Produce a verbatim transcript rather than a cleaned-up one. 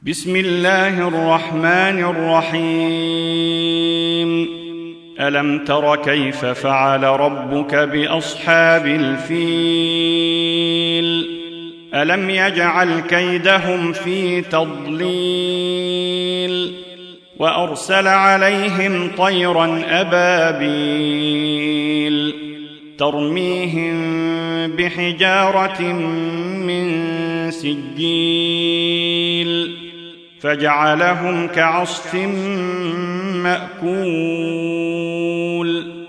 بسم الله الرحمن الرحيم ألم تر كيف فعل ربك بأصحاب الفيل ألم يجعل كيدهم في تضليل وأرسل عليهم طيرا أبابيل ترميهم بحجارة من سجيل فجعلهم كعصف مأكول